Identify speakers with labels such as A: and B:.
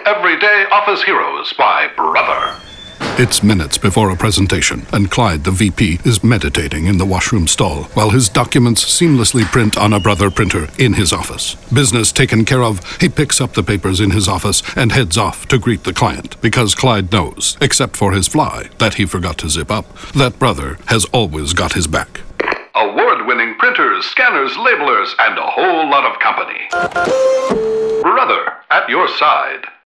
A: Everyday Office Heroes by Brother.
B: It's minutes before a presentation, and Clyde, the VP, is meditating in the washroom stall while his documents seamlessly print on a Brother printer in his office. Business taken care of, he picks up the papers in his office and heads off to greet the client, because Clyde knows, except for his fly that he forgot to zip up, that Brother has always got his back.
A: Award-winning printers, scanners, labelers, and a whole lot of company. Brother, at your side.